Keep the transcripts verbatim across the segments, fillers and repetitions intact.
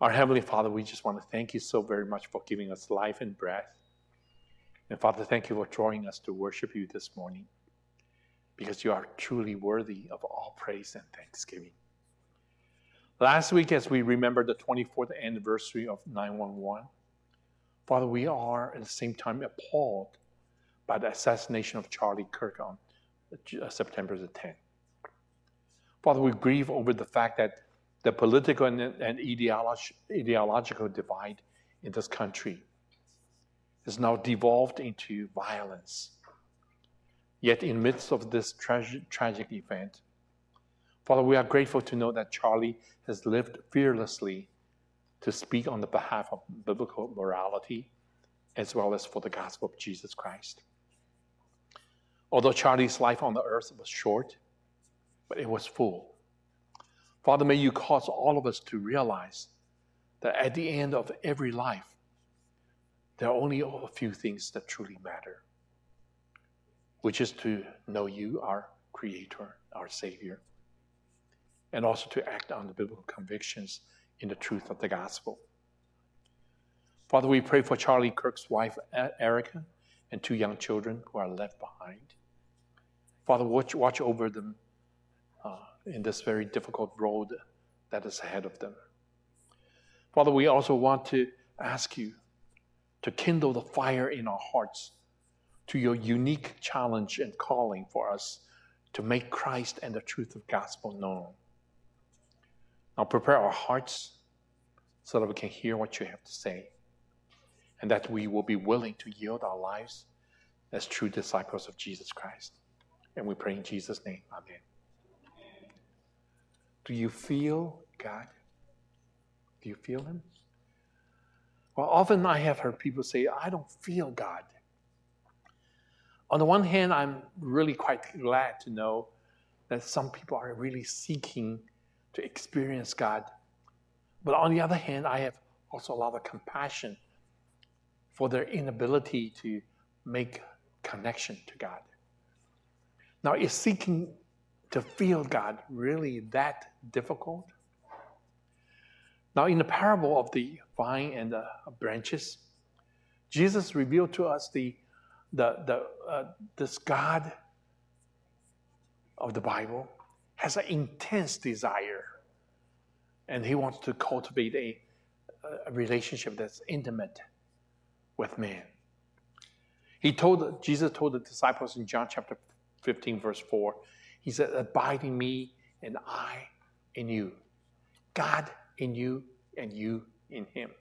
Our Heavenly Father, we just want to thank you so very much for giving us life and breath. And Father, thank you for drawing us to worship you this morning, because you are truly worthy of all praise and thanksgiving. Last week, as we remember the twenty-fourth anniversary of nine one one, Father, we are at the same time appalled by the assassination of Charlie Kirk on September the tenth. Father, we grieve over the fact that the political and, and ideology, ideological divide in this country is now devolved into violence. Yet in the midst of this tragic, tragic event, Father, we are grateful to know that Charlie has lived fearlessly to speak on the behalf of biblical morality as well as for the gospel of Jesus Christ. Although Charlie's life on the earth was short, but it was full. Father, may you cause all of us to realize that at the end of every life, there are only a few things that truly matter, which is to know you, our Creator, our Savior, and also to act on the biblical convictions in the truth of the gospel. Father, we pray for Charlie Kirk's wife, Erica, and two young children who are left behind. Father, watch, watch over them uh, in this very difficult road that is ahead of them. Father, we also want to ask you to kindle the fire in our hearts to your unique challenge and calling for us to make Christ and the truth of the gospel known. Now prepare our hearts so that we can hear what you have to say, and that we will be willing to yield our lives as true disciples of Jesus Christ. And we pray in Jesus' name. Amen. Do you feel God? Do you feel Him? Well, often I have heard people say, I don't feel God. On the one hand, I'm really quite glad to know that some people are really seeking to experience God. But on the other hand, I have also a lot of compassion for their inability to make connection to God. Now, is seeking to feel God really that difficult? Now, in the parable of the vine and the branches, Jesus revealed to us the, the, the, uh, this God of the Bible has an intense desire, and He wants to cultivate a, a relationship that's intimate with man. He told Jesus told the disciples in John chapter fifteen, verse four, He said, abide in me and I in you. God in you and you in Him.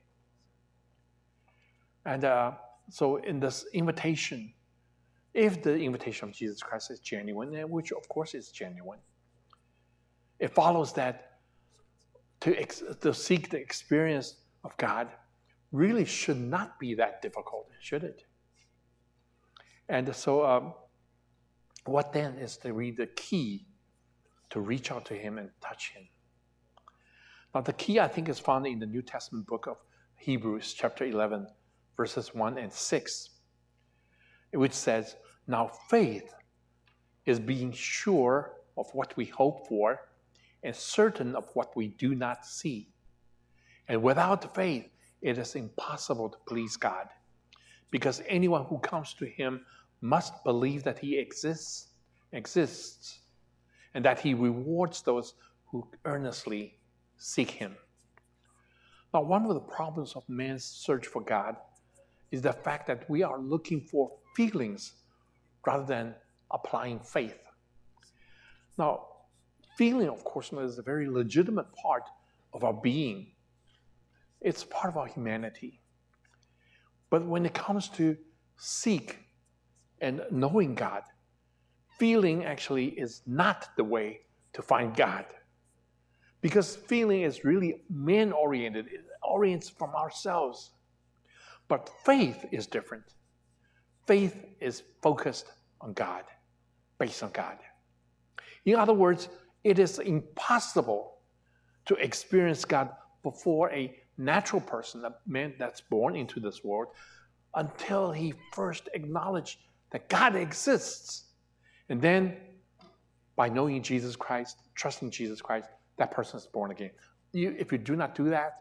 And uh, so in this invitation, if the invitation of Jesus Christ is genuine, which of course is genuine, it follows that to, ex- to seek the experience of God really should not be that difficult, should it? And so um, what then is the, really the key to reach out to Him and touch Him? Now the key, I think, is found in the New Testament book of Hebrews chapter eleven, verses one and six, which says, now faith is being sure of what we hope for and certain of what we do not see. And without faith, it is impossible to please God, because anyone who comes to Him must believe that He exists, exists, and that He rewards those who earnestly seek Him. Now, one of the problems of man's search for God is the fact that we are looking for feelings rather than applying faith. Now, feeling, of course, is a very legitimate part of our being. It's part of our humanity. But when it comes to seek and knowing God, feeling actually is not the way to find God. Because feeling is really man-oriented. It orients from ourselves. But faith is different. Faith is focused on God, based on God. In other words, it is impossible to experience God before a natural person, a man that's born into this world, until he first acknowledged that God exists. And then, by knowing Jesus Christ, trusting Jesus Christ, that person is born again. You, if you do not do that,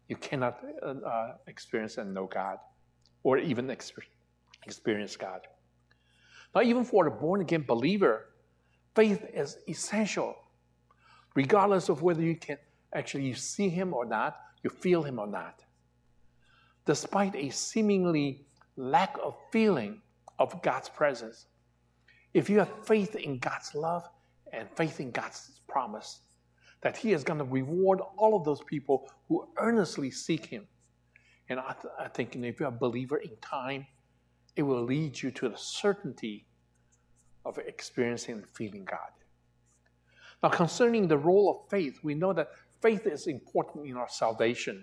you cannot uh, uh, experience and know God, or even experience God. Now, even for the born-again believer, faith is essential, regardless of whether you can actually you see him or not, you feel him or not. Despite a seemingly lack of feeling of God's presence, if you have faith in God's love and faith in God's promise, that he is going to reward all of those people who earnestly seek him. And I, th- I think if you're a believer in time, it will lead you to the certainty of experiencing and feeling God. Now, concerning the role of faith, we know that faith is important in our salvation.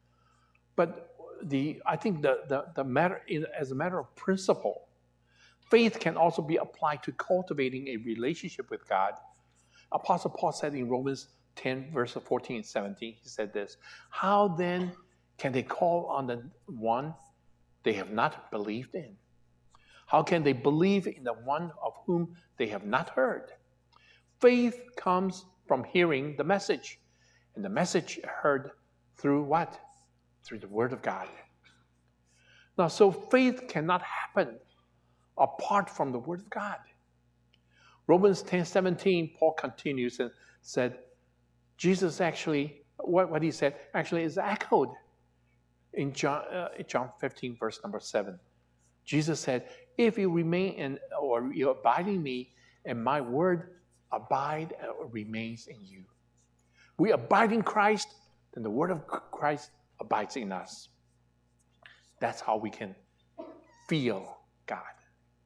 But the I think the, the, the matter, as a matter of principle, faith can also be applied to cultivating a relationship with God. Apostle Paul said in Romans ten, verses fourteen and seventeen, he said this, "How then can they call on the one they have not believed in? How can they believe in the one of whom they have not heard? Faith comes from hearing the message, and the message heard through what? Through the Word of God." Now, so faith cannot happen apart from the Word of God. Romans ten seventeen, Paul continues and said, Jesus actually, what, what he said actually is echoed in John, uh, John fifteen, verse number seven. Jesus said, "If you remain in, or you abide in me, and my word abide or remains in you." We abide in Christ, then the word of Christ abides in us. That's how we can feel God.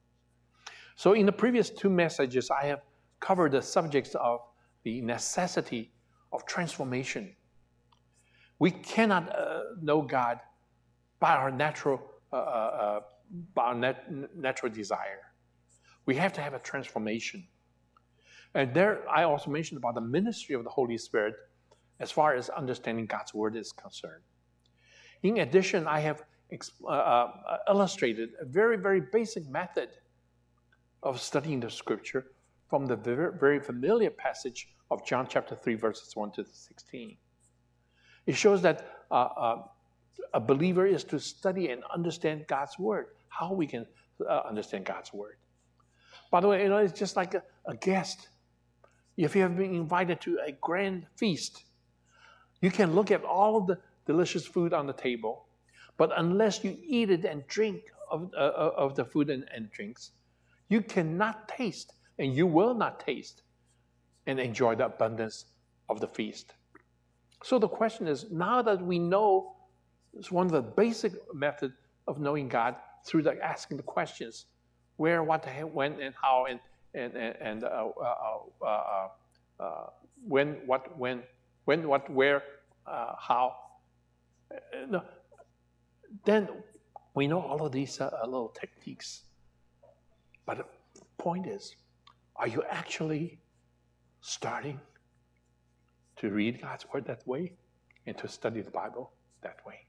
So in the previous two messages, I have covered the subjects of the necessity of transformation. We cannot uh, know God by our natural, uh, uh, by our nat- natural desire. We have to have a transformation. And there, I also mentioned about the ministry of the Holy Spirit as far as understanding God's Word is concerned. In addition, I have uh, uh, illustrated a very, very basic method of studying the Scripture from the very, very familiar passage of John chapter three, verses one to sixteen. It shows that uh, uh, a believer is to study and understand God's Word, how we can uh, understand God's Word. By the way, you know, it's just like a, a guest. If you have been invited to a grand feast, you can look at all of the delicious food on the table, but unless you eat it and drink of, uh, of the food and, and drinks, you cannot taste, and you will not taste and enjoy the abundance of the feast. So the question is, now that we know, it's one of the basic methods of knowing God through the asking the questions, where, what, when, and how, and and and uh, uh, uh, uh, uh, when, what, when, when, what, where, uh, how. Uh, then we know all of these uh, little techniques. But the point is, are you actually starting to read God's Word that way and to study the Bible that way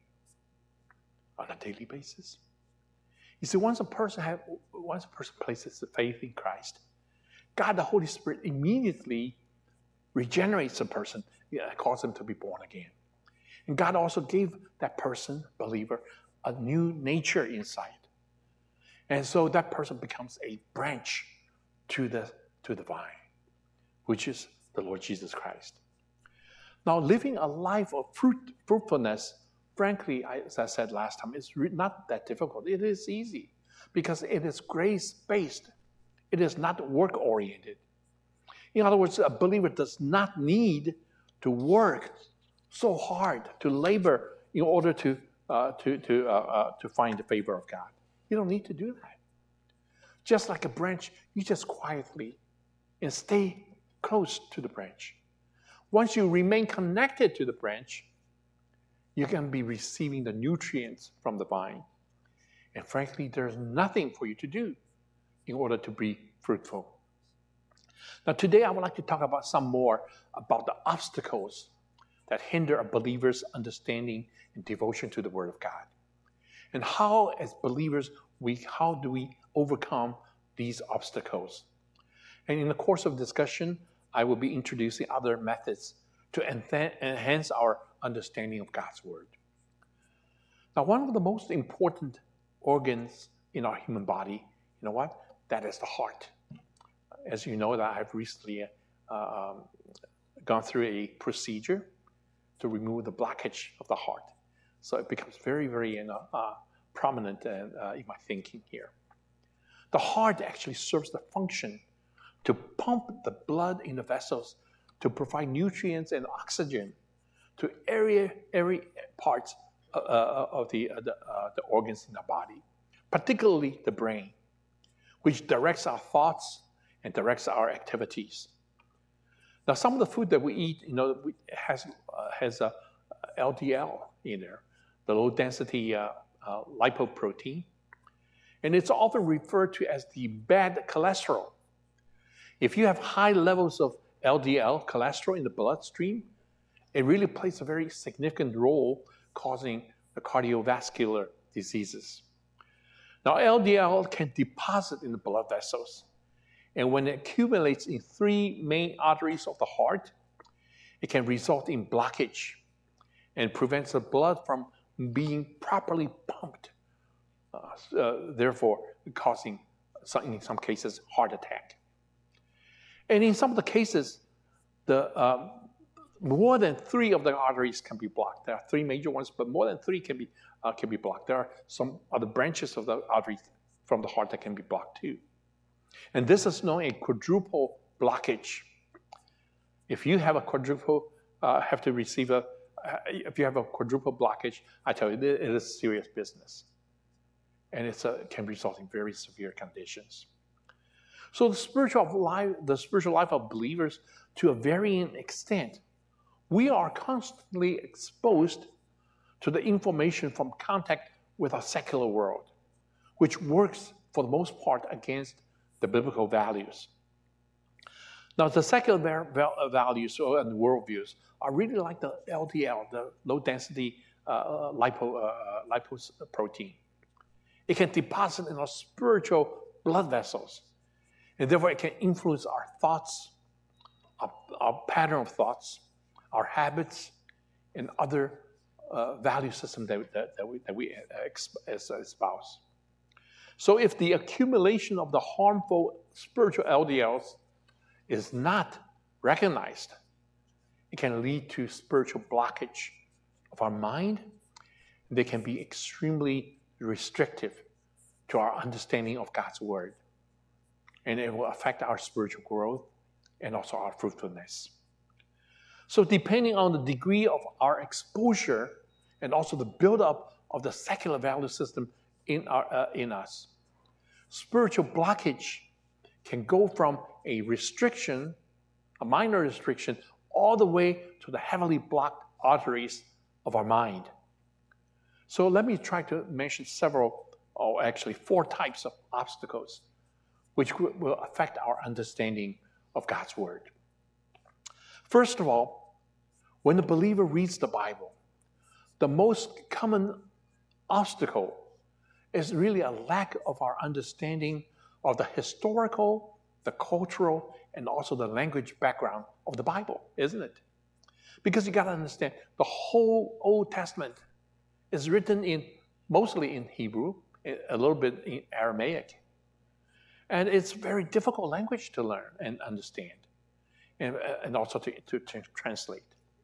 on a daily basis? You see, once a person have, once a person places the faith in Christ, God, the Holy Spirit, immediately regenerates a person, yeah, calls them to be born again. And God also gave that person, believer, a new nature inside. And so that person becomes a branch to the, to the vine, which is the Lord Jesus Christ. Now, living a life of fruit, fruitfulness, frankly, as I said last time, is not that difficult. It is easy because it is grace-based. It is not work-oriented. In other words, a believer does not need to work so hard, to labor in order to, uh, to, to, uh, uh, to find the favor of God. You don't need to do that. Just like a branch, you just quietly and stay close to the branch. Once you remain connected to the branch, you can be receiving the nutrients from the vine. And frankly, there's nothing for you to do in order to be fruitful. Now, today I would like to talk about some more about the obstacles that hinder a believer's understanding and devotion to the Word of God. And how, as believers, we how do we overcome these obstacles? And in the course of discussion, I will be introducing other methods to enhance our understanding of God's Word. Now, one of the most important organs in our human body, you know what? That is the heart. As you know, that I've recently uh, um, gone through a procedure to remove the blockage of the heart. So it becomes very, very you know, uh, prominent in, uh, in my thinking here. The heart actually serves the function to pump the blood in the vessels to provide nutrients and oxygen to every, every parts uh, of the, uh, the, uh, the organs in the body, particularly the brain, which directs our thoughts and directs our activities. Now, some of the food that we eat, you know, has uh, has a L D L in there, the low-density uh, uh, lipoprotein, and it's often referred to as the bad cholesterol. If you have high levels of L D L cholesterol in the bloodstream, it really plays a very significant role causing the cardiovascular diseases. Now, L D L can deposit in the blood vessels, and when it accumulates in three main arteries of the heart, it can result in blockage and prevents the blood from being properly pumped, uh, uh, therefore causing, some, in some cases, heart attack. And in some of the cases, the um, more than three of the arteries can be blocked. There are three major ones, but more than three can be uh, can be blocked. There are some other branches of the arteries from the heart that can be blocked too. And this is known as a quadruple blockage. If you have a quadruple, uh, have to receive a, uh, if you have a quadruple blockage, I tell you, it is serious business. And it's a, it can result in very severe conditions. So the spiritual life, the spiritual life of believers, to a varying extent, we are constantly exposed to the information from contact with our secular world, which works for the most part against the biblical values. Now, the secular values and worldviews are really like the L D L, the low-density uh, lipo, uh, lipoprotein. It can deposit in our spiritual blood vessels, and therefore it can influence our thoughts, our, our pattern of thoughts, our habits, and other uh, value systems that, that, that we, that we espouse. So if the accumulation of the harmful spiritual L D Ls is not recognized, it can lead to spiritual blockage of our mind. They can be extremely restrictive to our understanding of God's word. And it will affect our spiritual growth and also our fruitfulness. So depending on the degree of our exposure and also the buildup of the secular value system in, our, uh, in us, spiritual blockage can go from a restriction, a minor restriction, all the way to the heavily blocked arteries of our mind. So let me try to mention several, or actually four types of obstacles which will affect our understanding of God's word. First of all, when the believer reads the Bible, the most common obstacle is really a lack of our understanding of the historical, the cultural, and also the language background of the Bible, isn't it? Because you got to understand, the whole Old Testament is written in mostly in Hebrew, a little bit in Aramaic. And it's very difficult language to learn and understand, and, and also to, to, to translate.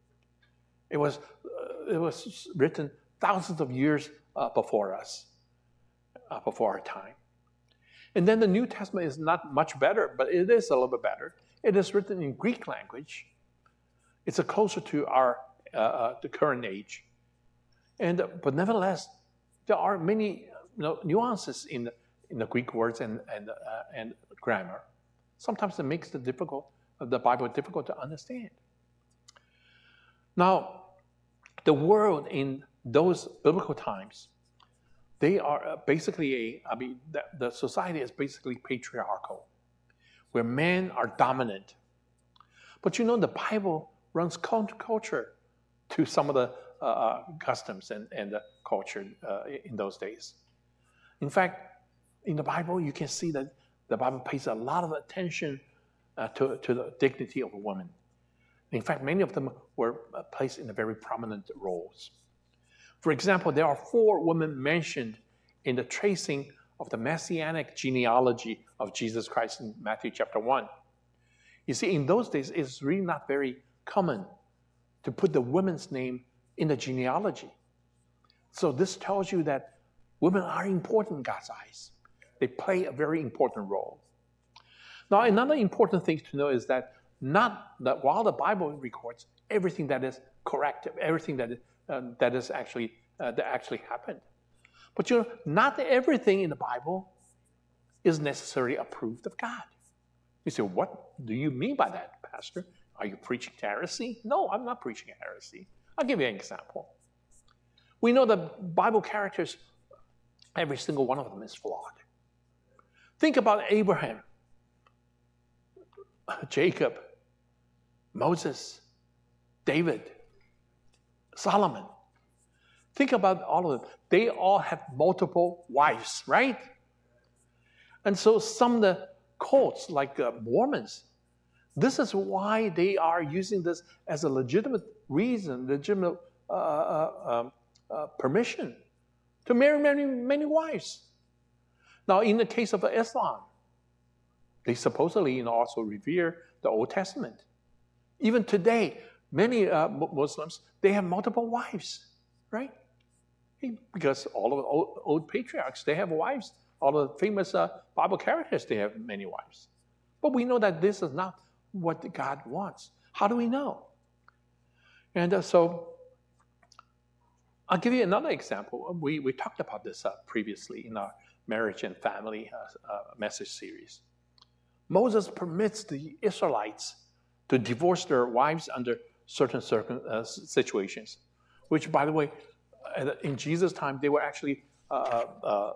It was, uh, it was written thousands of years uh, before us, uh, before our time. And then the New Testament is not much better, but it is a little bit better. It is written in Greek language. It's a closer to our uh, uh, the current age. And uh, but nevertheless, there are many you know, nuances in the, in the Greek words and and uh, and grammar. Sometimes it makes the difficult the Bible difficult to understand. Now, the world in those biblical times, they are basically a, I mean, the, the society is basically patriarchal, where men are dominant. But you know, the Bible runs counterculture to some of the uh, customs and, and the culture uh, in those days. In fact, in the Bible, you can see that the Bible pays a lot of attention uh, to, to the dignity of a woman. In fact, many of them were placed in very prominent roles. For example, there are four women mentioned in the tracing of the messianic genealogy of Jesus Christ in Matthew chapter one. You see, in those days, it's really not very common to put the woman's name in the genealogy. So this tells you that women are important in God's eyes. They play a very important role. Now, another important thing to know is that not that while the Bible records everything that is correct, everything that is, uh, that is actually uh, that actually happened, but you know, not everything in the Bible is necessarily approved of God. You say, what do you mean by that, Pastor? Are you preaching heresy? No, I'm not preaching heresy. I'll give you an example. We know that Bible characters, every single one of them is flawed. Think about Abraham, Jacob, Moses, David, Solomon. Think about all of them. They all have multiple wives, right? And so some of the cults, like uh, Mormons, this is why they are using this as a legitimate reason, legitimate uh, uh, uh, permission to marry many, many wives. Now, in the case of Islam, they supposedly you know, also revere the Old Testament. Even today, many uh, Muslims, they have multiple wives, right? Because all of the old, old patriarchs, they have wives. All of the famous uh, Bible characters, they have many wives. But we know that this is not what God wants. How do we know? And uh, so, I'll give you another example. We, we talked about this uh, previously in our marriage and family uh, uh, message series. Moses permits the Israelites to divorce their wives under certain circum, uh, situations, which, by the way, in Jesus' time, they were actually uh, uh,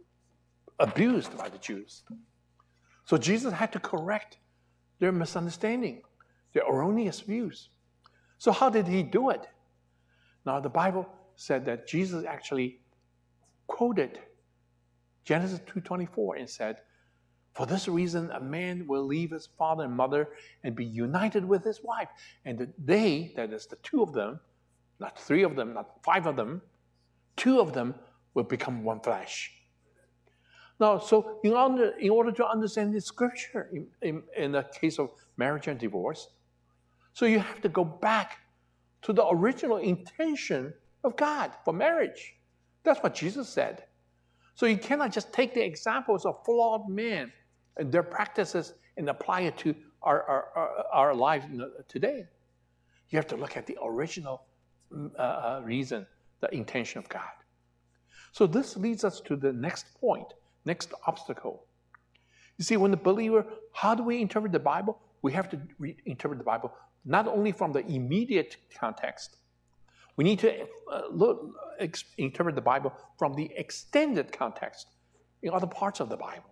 abused by the Jews. So Jesus had to correct their misunderstanding, their erroneous views. So how did he do it? Now, the Bible said that Jesus actually quoted Genesis two twenty-four and said, "For this reason, a man will leave his father and mother and be united with his wife. And the they, that is the two of them, not three of them, not five of them, two of them will become one flesh." Now, so in order, in order to understand the scripture in, in, in the case of marriage and divorce, so you have to go back to the original intention of God for marriage. That's what Jesus said. So you cannot just take the examples of flawed men and their practices and apply it to our, our, our, our lives today. You have to look at the original uh, reason, the intention of God. So this leads us to the next point, next obstacle. You see, when the believer, how do we interpret the Bible? We have to re- interpret the Bible not only from the immediate context. We need to uh, look, ex- interpret the Bible from the extended context in other parts of the Bible.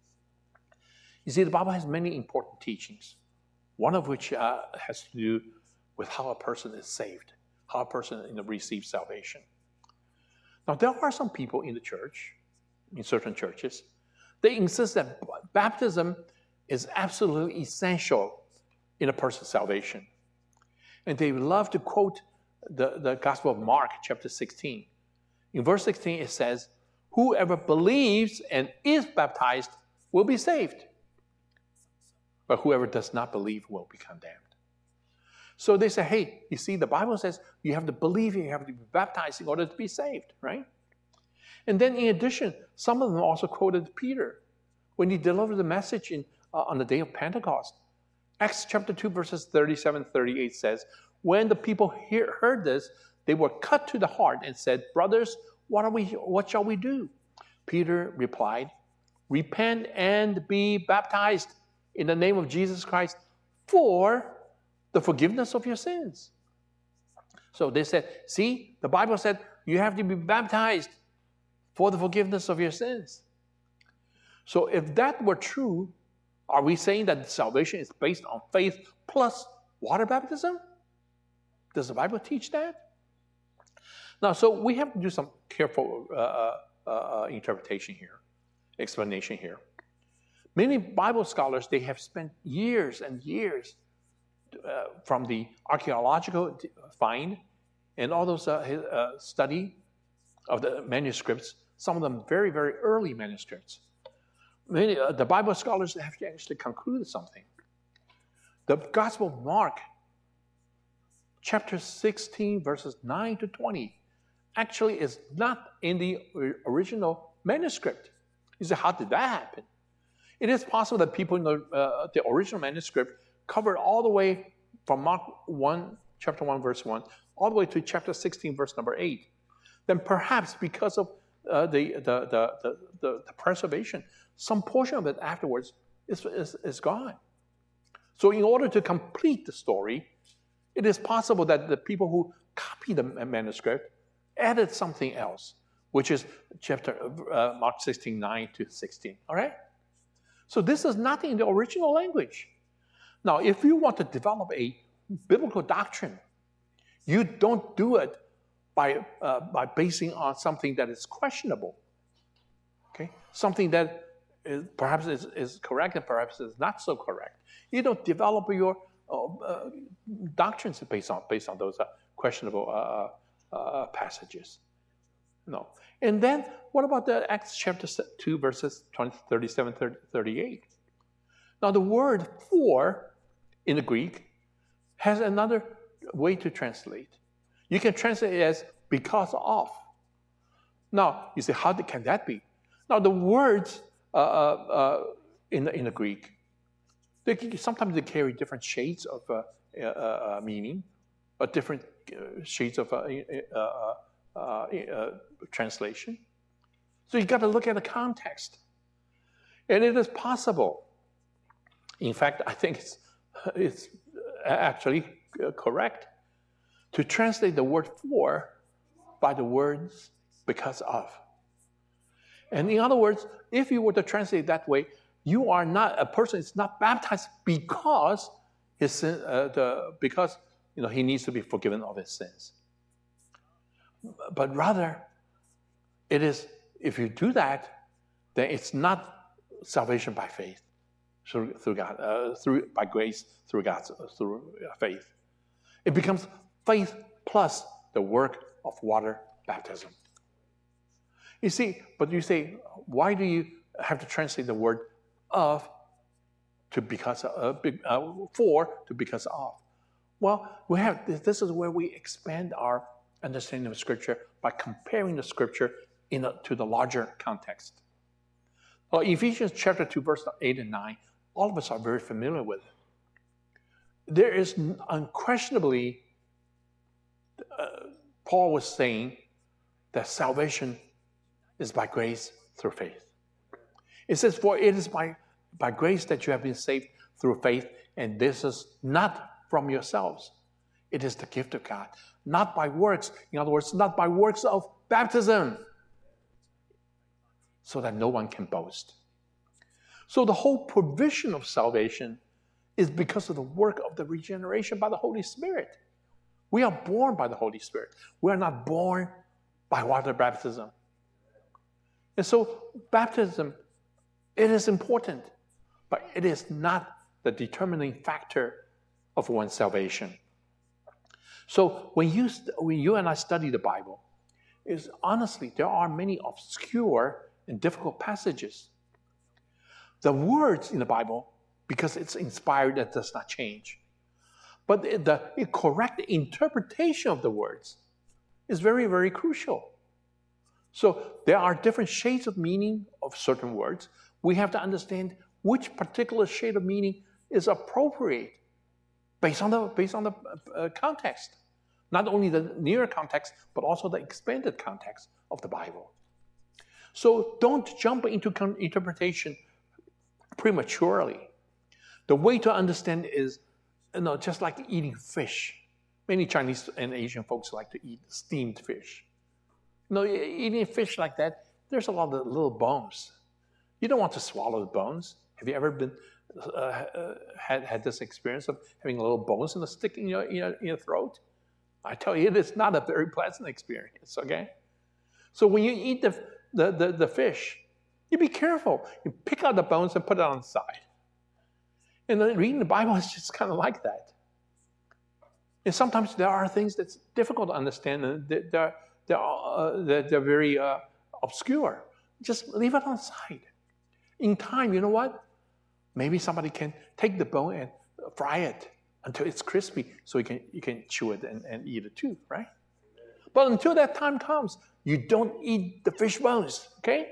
You see, the Bible has many important teachings, one of which uh, has to do with how a person is saved, how a person you know, receives salvation. Now, there are some people in the church, in certain churches, they insist that baptism is absolutely essential in a person's salvation. And they love to quote the, the Gospel of Mark, chapter sixteen. In verse sixteen, it says, "Whoever believes and is baptized will be saved, but whoever does not believe will be condemned." So they say, hey, you see, the Bible says you have to believe, you have to be baptized in order to be saved, right? And then in addition, some of them also quoted Peter when he delivered the message in, uh, on the day of Pentecost. Acts chapter two, verses thirty-seven to thirty-eight says, "When the people hear, heard this, they were cut to the heart and said, 'Brothers, what are we? What shall we do?' Peter replied, 'Repent and be baptized in the name of Jesus Christ for the forgiveness of your sins.'" So they said, see, the Bible said you have to be baptized for the forgiveness of your sins. So if that were true, are we saying that salvation is based on faith plus water baptism? Does the Bible teach that? Now, so we have to do some careful uh, uh, uh, interpretation here, explanation here. Many Bible scholars, they have spent years and years uh, from the archaeological find and all those uh, uh, study of the manuscripts, some of them very, very early manuscripts. Many, uh, the Bible scholars have actually concluded something. The Gospel of Mark, chapter sixteen, verses nine to twenty, actually is not in the original manuscript. You say, how did that happen? It is possible that people in the, uh, the original manuscript covered all the way from Mark one, chapter one, verse one, all the way to chapter sixteen, verse number eight. Then perhaps because of uh, the, the, the, the, the, the preservation, some portion of it afterwards is, is, is gone. So in order to complete the story, it is possible that the people who copied the manuscript added something else, which is chapter uh, Mark sixteen, nine to sixteen, all right? So this is not in the original language. Now, if you want to develop a biblical doctrine, you don't do it by, uh, by basing on something that is questionable, okay? Something that is, perhaps is, is correct and perhaps is not so correct. You don't develop your uh, uh, doctrines based on, based on those uh, questionable uh, uh, passages. No. And then, what about the Acts chapter two, verses thirty-seven, thirty-eight? Now, the word for in the Greek has another way to translate. You can translate it as because of. Now, you say, how can that be? Now, the words uh, uh, in, the, in the Greek, they, sometimes they carry different shades of uh, uh, uh, meaning, or different uh, shades of uh, uh, uh, uh, translation. So you got to look at the context. And it is possible. In fact, I think it's, it's actually correct to translate the word for by the words because of. And in other words, if you were to translate that way, you are not, a person is not baptized because his sin, uh, the, because you know, he needs to be forgiven of his sins. But rather, it is, if you do that, then it's not salvation by faith, through, through God, uh, through by grace, through God's through faith. It becomes faith plus the work of water baptism. You see, but you say, why do you have to translate the word of to because of, uh, for to because of? Well, we have this is where we expand our understanding of Scripture by comparing the Scripture in a, to the larger context. Well, Ephesians chapter two, verse eight and nine, all of us are very familiar with it. There is unquestionably, uh, Paul was saying that salvation is by grace through faith. It says, for it is by, by grace that you have been saved through faith, and this is not from yourselves. It is the gift of God, not by works. In other words, not by works of baptism, so that no one can boast. So the whole provision of salvation is because of the work of the regeneration by the Holy Spirit. We are born by the Holy Spirit. We are not born by water baptism. And so baptism, it is important, but it is not the determining factor of one's salvation. So when you, when you and I study the Bible, is honestly, there are many obscure and difficult passages. The words in the Bible, because it's inspired, that does not change. But the, the correct interpretation of the words is very, very crucial. So there are different shades of meaning of certain words. We have to understand which particular shade of meaning is appropriate based on the, based on the uh, context. Not only the near context, but also the expanded context of the Bible. So don't jump into interpretation prematurely. The way to understand is, you know, just like eating fish. Many Chinese and Asian folks like to eat steamed fish. You know, eating fish like that, there's a lot of little bones. You don't want to swallow the bones. Have you ever been uh, uh, had had this experience of having little bones in the stick in your, in your in your throat? I tell you, it is not a very pleasant experience. Okay, so when you eat the the the, the fish, you be careful. You pick out the bones and put it on the side. And then reading the Bible is just kind of like that. And sometimes there are things that's difficult to understand, and there they're, uh, they're, they're very uh, obscure. Just leave it on the side. In time, you know what? Maybe somebody can take the bone and fry it until it's crispy so you can, you can chew it and, and eat it too, right? But until that time comes, you don't eat the fish bones, okay?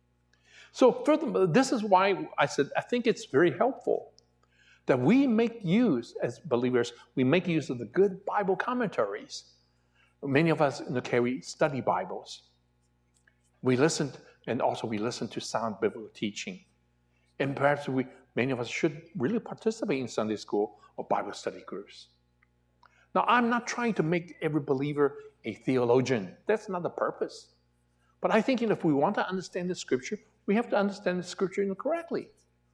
So furthermore, this is why I said I think it's very helpful that we make use, as believers, we make use of the good Bible commentaries. Many of us you know, carry study Bibles. We listen, and also we listen to sound biblical teaching. And perhaps we, many of us should really participate in Sunday school or Bible study groups. Now, I'm not trying to make every believer a theologian. That's not the purpose. But I think you know, if we want to understand the Scripture, we have to understand the Scripture you know, correctly.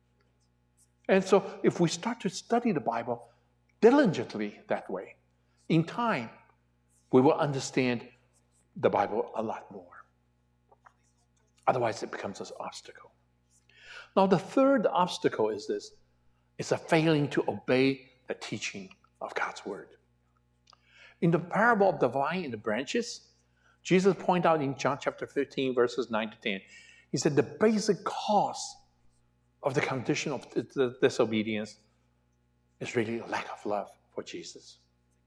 And so if we start to study the Bible diligently that way, in time, we will understand the Bible a lot more. Otherwise, it becomes an obstacle. Now, the third obstacle is this. It's a failing to obey the teaching of God's Word. In the parable of the vine and the branches, Jesus pointed out in John chapter fifteen, verses nine to ten, he said the basic cause of the condition of the disobedience is really a lack of love for Jesus.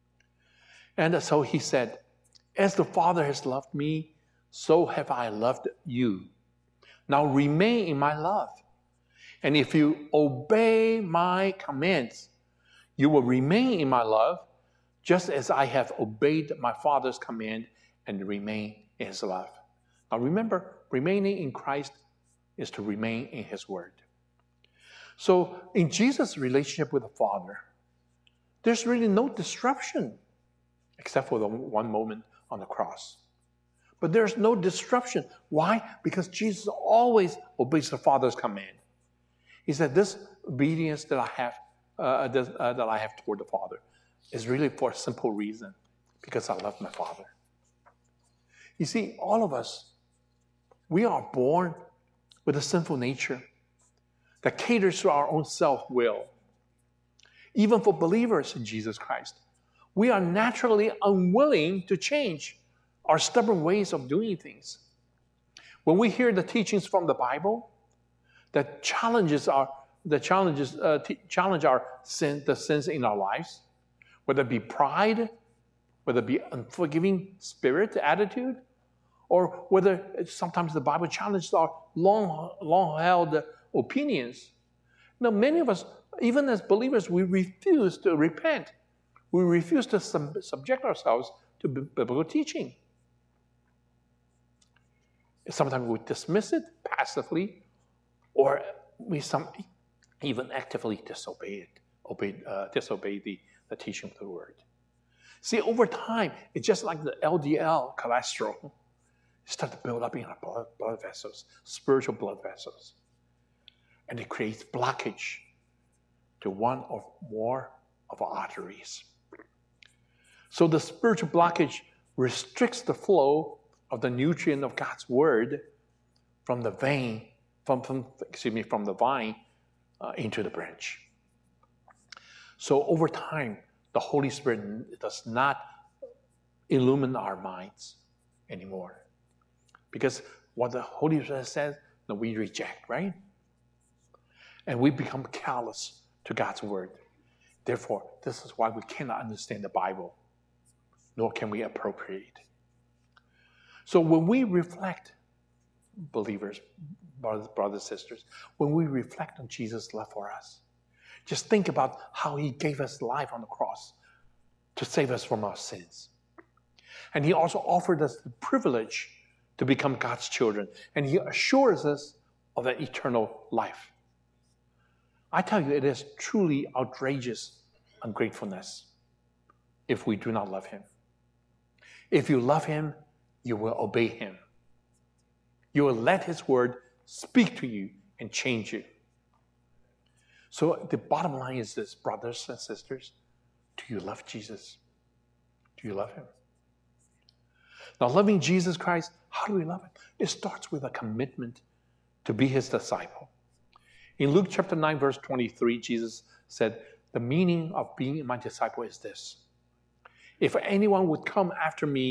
And so he said, as the Father has loved me, so have I loved you. Now remain in my love. And if you obey my commands, you will remain in my love, just as I have obeyed my Father's command and remain in his love. Now remember, remaining in Christ is to remain in his word. So in Jesus' relationship with the Father, there's really no disruption except for the one moment on the cross. But there's no disruption. Why? Because Jesus always obeys the Father's command. He said, this obedience that I have, uh, this, uh, that I have toward the Father is really for a simple reason, because I love my Father. You see, all of us, we are born with a sinful nature that caters to our own self-will. Even for believers in Jesus Christ, we are naturally unwilling to change our stubborn ways of doing things. When we hear the teachings from the Bible that challenges our, that challenges, uh, t- challenge our sin, the sins in our lives, whether it be pride, whether it be unforgiving spirit, attitude, or whether sometimes the Bible challenges our long, long-held opinions. Now, many of us, even as believers, we refuse to repent. We refuse to sub- subject ourselves to b- biblical teaching. Sometimes we dismiss it passively, or we some even actively disobey it, obey, uh, disobey the, the teaching of the word. See, over time, it's just like the L D L cholesterol. It starts to build up in our blood, blood vessels, spiritual blood vessels. And it creates blockage to one or more of our arteries. So the spiritual blockage restricts the flow of the nutrient of God's word from the vein, from, from excuse me, from the vine uh, into the branch. So over time, the Holy Spirit does not illumine our minds anymore. Because what the Holy Spirit says, no, we reject, right? And we become callous to God's word. Therefore, this is why we cannot understand the Bible, nor can we appropriate. So when we reflect, believers, brothers, brothers, sisters, when we reflect on Jesus' love for us, just think about how he gave us life on the cross to save us from our sins. And he also offered us the privilege to become God's children. And he assures us of an eternal life. I tell you, it is truly outrageous ungratefulness if we do not love him. If you love him, you will obey him. You will let his word speak to you and change you. So the bottom line is this, brothers and sisters, do you love Jesus? Do you love him? Now, loving Jesus Christ, how do we love him? It starts with a commitment to be his disciple. In Luke chapter nine, verse twenty-three, Jesus said, the meaning of being my disciple is this. If anyone would come after me,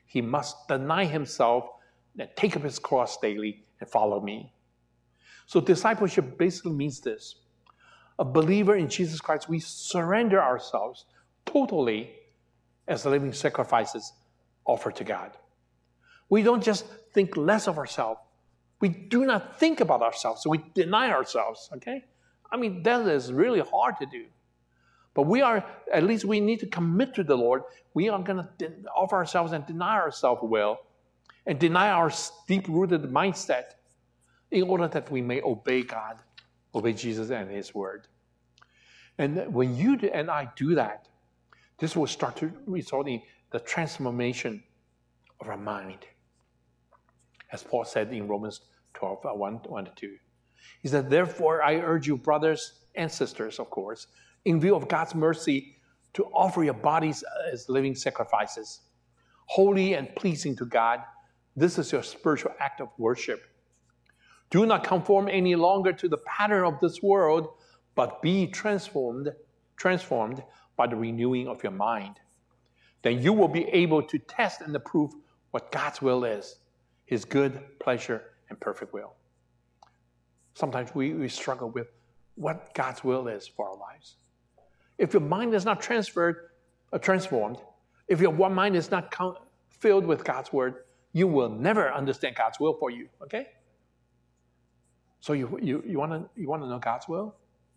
he must deny himself and take up his cross daily and follow me. So discipleship basically means this. A believer in Jesus Christ, we surrender ourselves totally as living sacrifices offered to God. We don't just think less of ourselves. We do not think about ourselves, so we deny ourselves, okay? I mean, that is really hard to do. But we are, at least we need to commit to the Lord. We are going to offer ourselves and deny ourselves will, and deny our deep-rooted mindset in order that we may obey God, obey Jesus and his word. And when you and I do that, this will start to result in the transformation of our mind. As Paul said in Romans twelve, one to two. He said, therefore, I urge you, brothers and sisters, of course, in view of God's mercy, to offer your bodies as living sacrifices, holy and pleasing to God. This is your spiritual act of worship. Do not conform any longer to the pattern of this world, but be transformed, transformed by the renewing of your mind. Then you will be able to test and approve what God's will is, his good pleasure and perfect will. Sometimes we, we struggle with what God's will is for our lives. If your mind is not transferred, uh, transformed, if your one mind is not count, filled with God's word, you will never understand God's will for you, okay? So you, you, you want to you want to know God's will?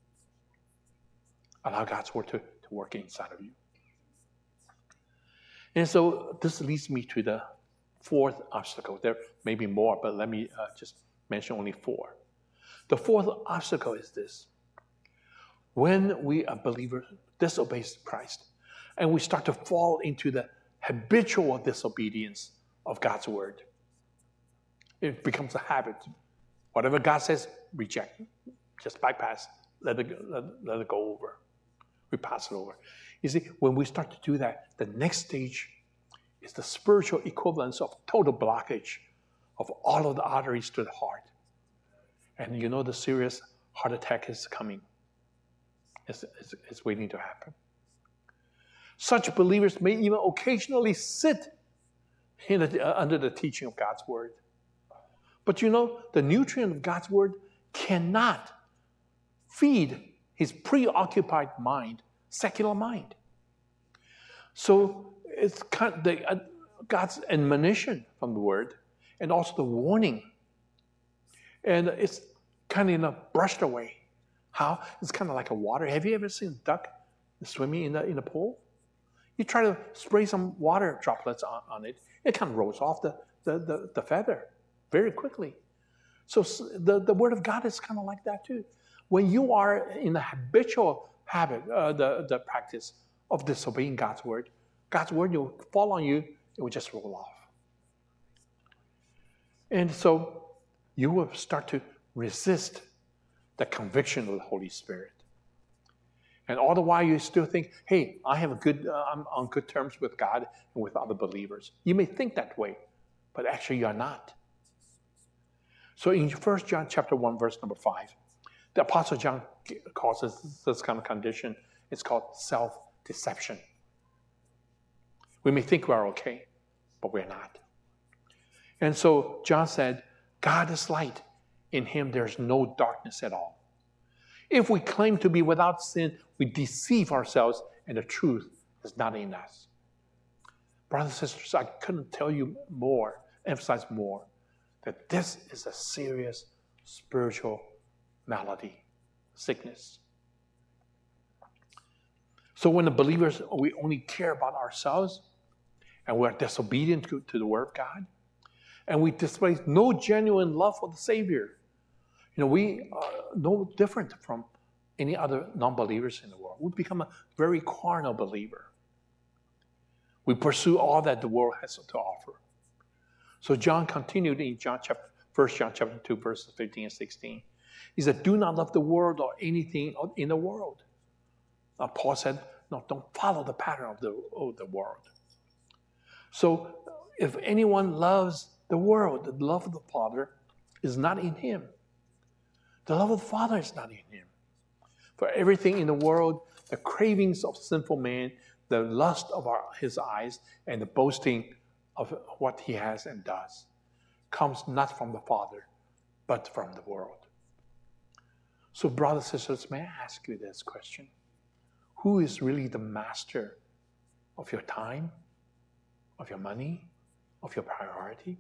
Allow God's word to, to work inside of you. And so this leads me to the fourth obstacle. There may be more, but let me uh, just mention only four. The fourth obstacle is this. When we, a believer, disobey Christ, and we start to fall into the habitual disobedience of God's word, it becomes a habit. Whatever God says, reject. Just bypass. Let it, let, let it go over. We pass it over. You see, when we start to do that, the next stage is the spiritual equivalence of total blockage of all of the arteries to the heart. And you know the serious heart attack is coming. It's, it's, it's waiting to happen. Such believers may even occasionally sit in the, uh, under the teaching of God's word. But you know, the nutrient of God's word cannot feed his preoccupied mind, secular mind. So it's kind of the, uh, God's admonition from the word and also the warning. And it's kind of, you know, brushed away. How? It's kind of like a water. Have you ever seen a duck swimming in the, in the pool? You try to spray some water droplets on, on it, it kind of rolls off the, the, the, the feather very quickly. So the, the word of God is kind of like that too. When you are in the habitual habit, uh, the, the practice of disobeying God's word, God's word will fall on you, it will just roll off. And so you will start to resist the conviction of the Holy Spirit. And all the while you still think, hey, I have a good, uh, I'm on good terms with God and with other believers. You may think that way, but actually you are not. So in First John chapter one, verse number five, the Apostle John calls this, this kind of condition, it's called self-deception. We may think we're okay, but we're not. And so John said, God is light. In him there's no darkness at all. If we claim to be without sin, we deceive ourselves and the truth is not in us. Brothers and sisters, I couldn't tell you more, emphasize more, that this is a serious spiritual malady, sickness. So when the believers, we only care about ourselves and we're disobedient to, to the word of God, and we display no genuine love for the Savior, you know, we are no different from any other non-believers in the world. We become a very carnal believer. We pursue all that the world has to offer. So John continued in John chapter, First John chapter two, verses fifteen and sixteen. He said, do not love the world or anything in the world. Now, Paul said, no, don't follow the pattern of the, of the world. So if anyone loves the world, the love of the Father is not in him. The love of the Father is not in him. For everything in the world, the cravings of sinful man, the lust of our, his eyes, and the boasting of what he has and does comes not from the Father, but from the world. So brothers and sisters, may I ask you this question? Who is really the master of your time, of your money, of your priority?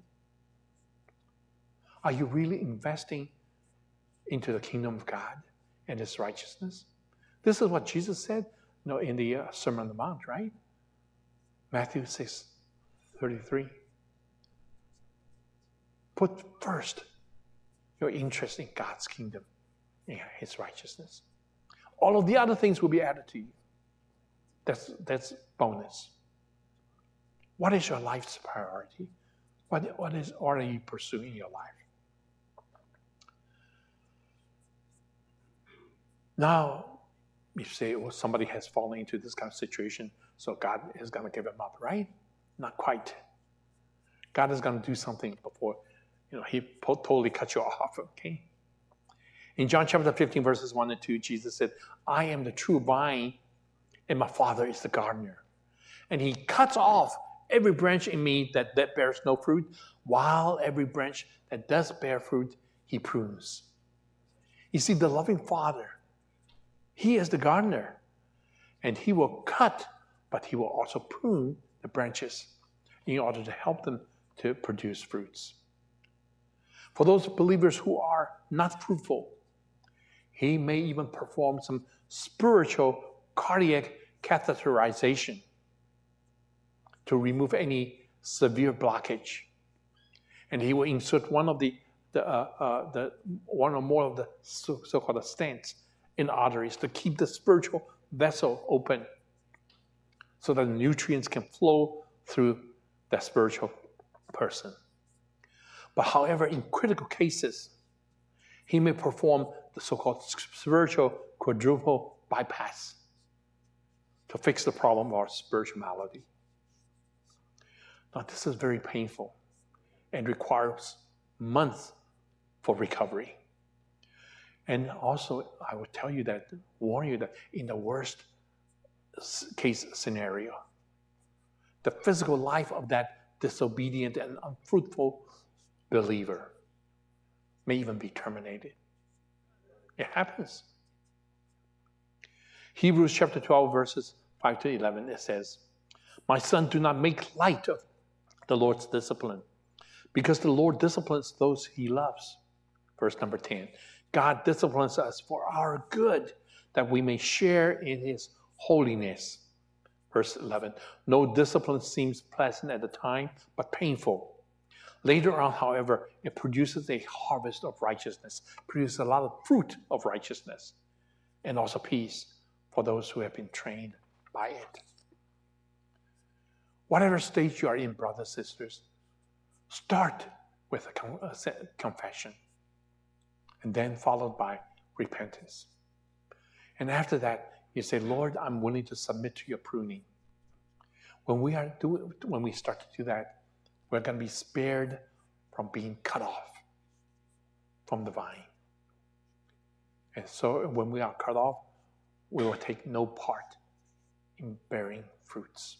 Are you really investing into the kingdom of God and his righteousness? This is what Jesus said you know, in the uh, Sermon on the Mount, right? Matthew six thirty-three. Put first your interest in God's kingdom and his righteousness. All of the other things will be added to you. That's, that's bonus. What is your life's priority? What, what is what are you pursuing in your life? Now, you say, well, somebody has fallen into this kind of situation, so God is going to give him up, right? Not quite. God is going to do something before, you know, he totally cuts you off, okay? In John chapter fifteen, verses one and two, Jesus said, I am the true vine, and my Father is the gardener. And he cuts off every branch in me that, that bears no fruit, while every branch that does bear fruit, he prunes. You see, the loving Father, he is the gardener, and he will cut, but he will also prune the branches in order to help them to produce fruits. For those believers who are not fruitful, he may even perform some spiritual cardiac catheterization to remove any severe blockage. And he will insert one of the, the, uh, uh, the one or more of the so- so-called stents in arteries to keep the spiritual vessel open so that the nutrients can flow through that spiritual person. But however, in critical cases, he may perform the so-called spiritual quadruple bypass to fix the problem of our spiritual malady. Now, this is very painful and requires months for recovery. And also, I would tell you that, warn you that in the worst case scenario, the physical life of that disobedient and unfruitful believer may even be terminated. It happens. Hebrews chapter twelve, verses five to eleven, it says, My son, do not make light of the Lord's discipline, because the Lord disciplines those he loves. Verse number ten, God disciplines us for our good, that we may share in his holiness. Verse eleven, no discipline seems pleasant at the time, but painful. Later on, however, it produces a harvest of righteousness, produces a lot of fruit of righteousness, and also peace for those who have been trained by it. Whatever stage you are in, brothers and sisters, start with a, con- a confession, and then followed by repentance. And after that, you say, Lord, I'm willing to submit to your pruning. When we are do, when we start to do that, we're going to be spared from being cut off from the vine. And so when we are cut off, we will take no part in bearing fruits.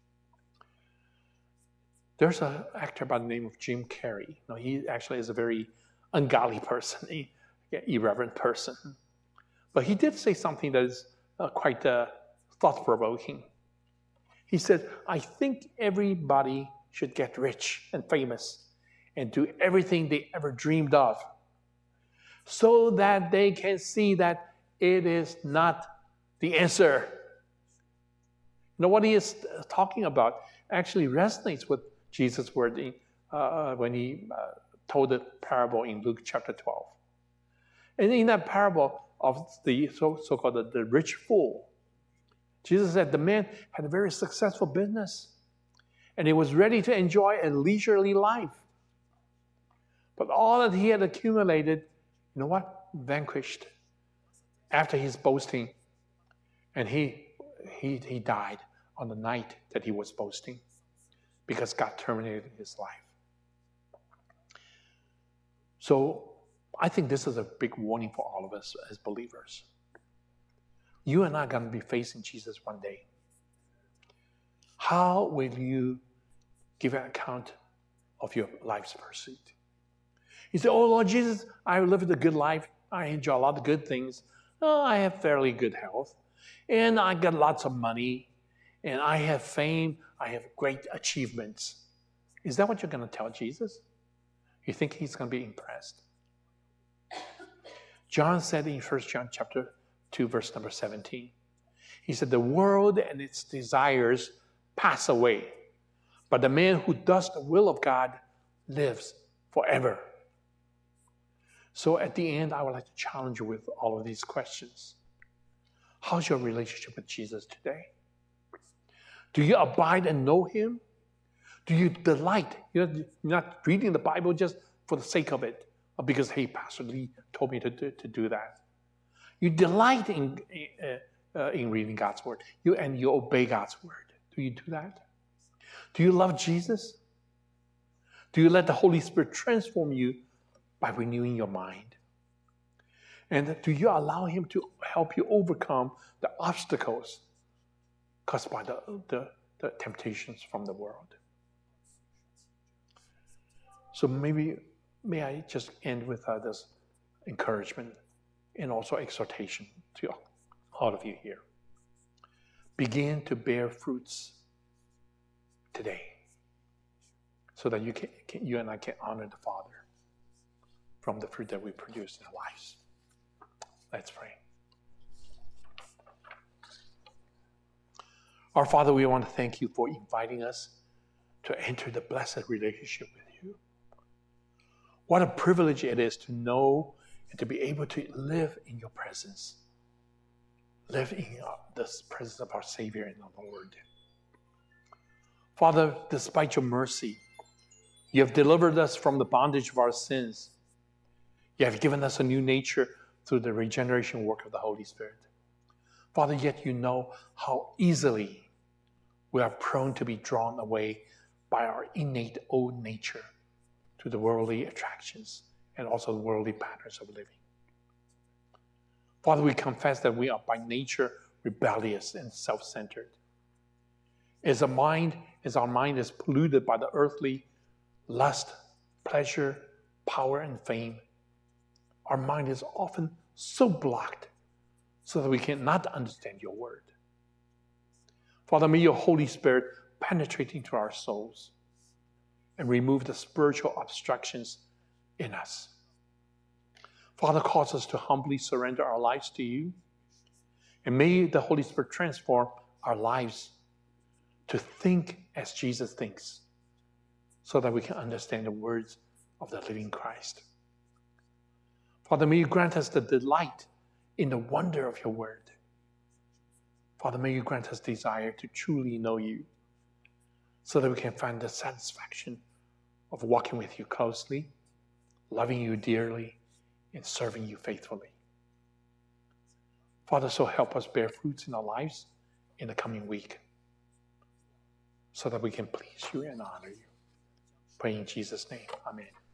There's an actor by the name of Jim Carrey. Now, he actually is a very ungodly person, a irreverent person. But he did say something that is uh, quite uh, thought-provoking. He said, I think everybody should get rich and famous and do everything they ever dreamed of so that they can see that it is not the answer. You know, what he is talking about actually resonates with Jesus' word in, uh, when he uh, told the parable in Luke chapter twelve. And in that parable of the so, so-called the, the rich fool, Jesus said the man had a very successful business and he was ready to enjoy a leisurely life. But all that he had accumulated, you know what? Vanquished after his boasting. And he, he, he died on the night that he was boasting because God terminated his life. So I think this is a big warning for all of us as believers. You and I are going to be facing Jesus one day. How will you give an account of your life's pursuit. You say, oh, Lord Jesus, I lived a good life. I enjoy a lot of good things. Oh, I have fairly good health. And I got lots of money. And I have fame. I have great achievements. Is that what you're going to tell Jesus? You think he's going to be impressed? John said in First John chapter two, verse number seventeen, he said, the world and its desires pass away, but the man who does the will of God lives forever. So at the end, I would like to challenge you with all of these questions. How's your relationship with Jesus today? Do you abide and know him? Do you delight? You're not reading the Bible just for the sake of it, or because, hey, Pastor Lee told me to do, to do that. You delight in, uh, uh, in reading God's word, you, and you obey God's word. Do you do that? Do you love Jesus? Do you let the Holy Spirit transform you by renewing your mind? And do you allow him to help you overcome the obstacles caused by the, the, the temptations from the world? So maybe, may I just end with uh, this encouragement and also exhortation to all of you here. Begin to bear fruits today so that you, can, can, you and I can honor the Father from the fruit that we produce in our lives. Let's pray. Our Father, we want to thank you for inviting us to enter the blessed relationship with you. What a privilege it is to know and to be able to live in your presence. Live in the presence of our Savior and our Lord. Father, despite your mercy, you have delivered us from the bondage of our sins. You have given us a new nature through the regeneration work of the Holy Spirit. Father, yet you know how easily we are prone to be drawn away by our innate old nature to the worldly attractions and also the worldly patterns of living. Father, we confess that we are by nature rebellious and self-centered. As a mind, as our mind is polluted by the earthly lust, pleasure, power, and fame, our mind is often so blocked so that we cannot understand your word. Father, may your Holy Spirit penetrate into our souls and remove the spiritual obstructions in us. Father, cause us to humbly surrender our lives to you. And may the Holy Spirit transform our lives to think as Jesus thinks, so that we can understand the words of the living Christ. Father, may you grant us the delight in the wonder of your word. Father, may you grant us desire to truly know you, so that we can find the satisfaction of walking with you closely, loving you dearly, and serving you faithfully. Father, so help us bear fruits in our lives in the coming week, so that we can please you and honor you. Pray in Jesus' name. Amen.